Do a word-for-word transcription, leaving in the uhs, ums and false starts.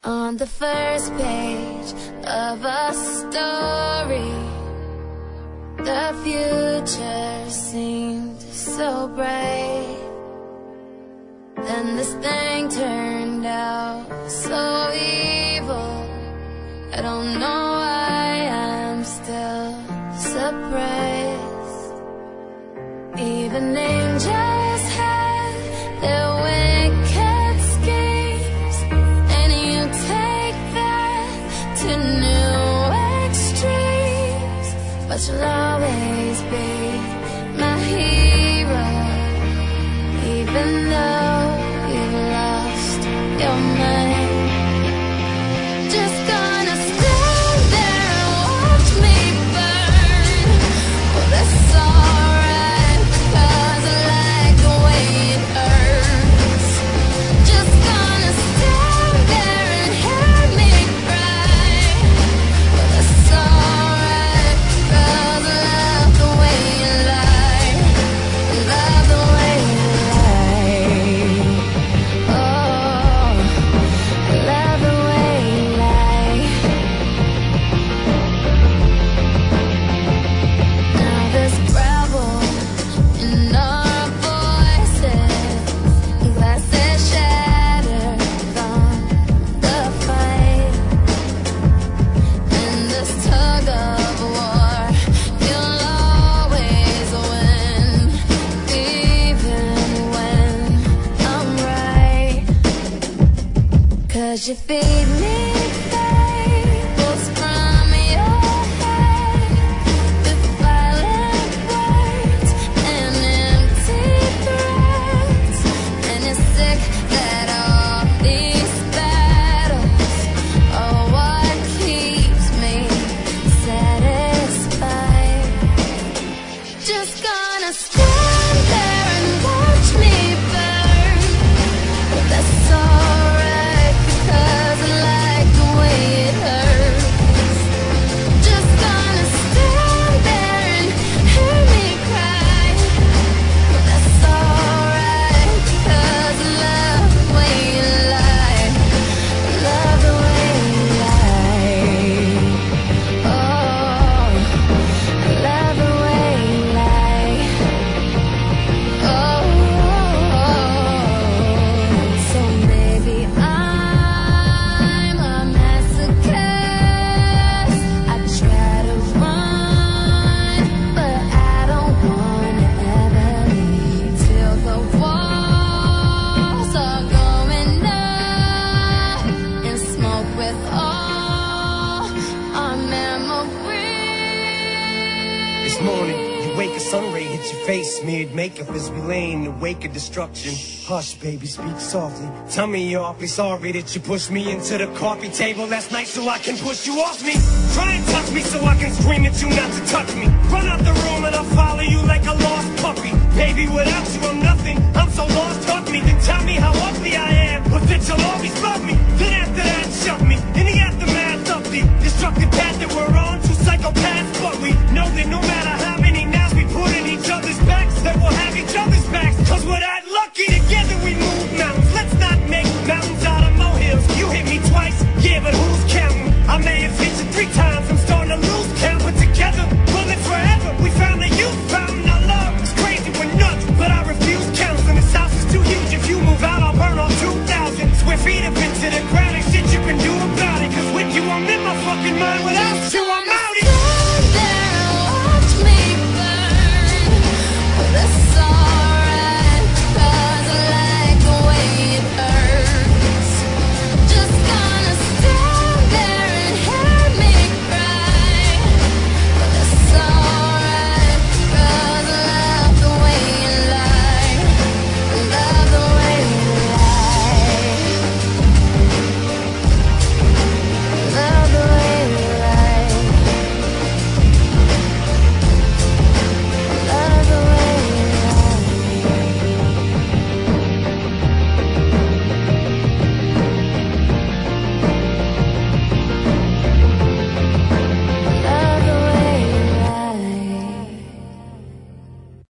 On the first page of a story, the future seemed so bright. Then this thing turned out so evil. I don't know why I'm still surprised. Even angels have their wicked schemes, and you take that to new extremes. But you'll always be my hero, even though you've lost your mind. Just gonna stand there and watch me burn. Well, that's alright, 'cause I like the way it hurts. Just gonna stand there and hear me cry. Well, that's alright, 'cause I love the way you lie. Love the way you lie. Oh, love the way you lie. Now there's gravel in our voices, glasses shattered from the fight. In this tug of war, you'll always win, even when I'm right. 'Cause you feed me fables from your head, with violent words and empty threats. And you're sick that all these battles are what keeps me satisfied. Just gonna stand there and watch me burn. But that's alright, 'cause I like the way it hurts. Just gonna stand there and hear me cry. But that's alright, 'cause I love the way you lie. Love the way you lie. Oh, I love the way you lie. Oh, so maybe I'm a masochist. I try to run, but I don't wanna ever leave till the walls are going up in smoke with all our memories. This morning, you wake, a sun ray hits your face, smeared makeup as we lay in the wake of destruction. Hush, baby, speak softly. Tell me you're awfully sorry that you pushed me into the coffee table last night so I can push you off me. Try and touch me so I can scream at you not to touch me. Run out the room and I'll follow you like a lost puppy. Baby, without you I'm nothing. I'm so lost, hug me. Then tell me how ugly I am, but that you'll always love me.